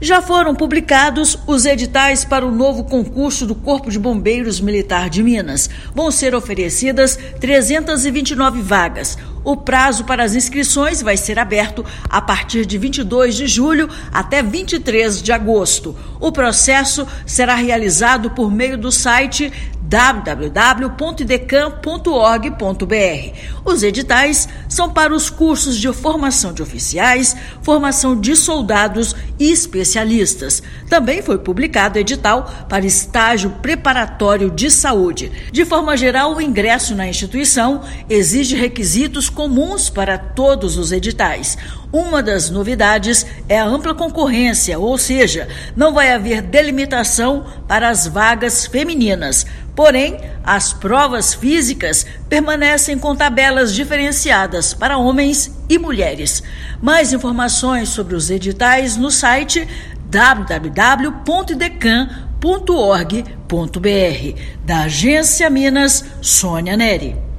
Já foram publicados os editais para o novo concurso do Corpo de Bombeiros Militar de Minas. Vão ser oferecidas 329 vagas. O prazo para as inscrições vai ser aberto a partir de 22 de julho até 23 de agosto. O processo será realizado por meio do site www.idecam.org.br. Os editais são para os cursos de formação de oficiais, formação de soldados e especialistas. Também foi publicado edital para estágio preparatório de saúde. De forma geral, o ingresso na instituição exige requisitos comuns para todos os editais. Uma das novidades é a ampla concorrência, ou seja, não vai haver delimitação para as vagas femininas. Porém, as provas físicas permanecem com tabelas diferenciadas para homens e mulheres. Mais informações sobre os editais no site www.idecam.org.br. Da Agência Minas, Sônia Neri.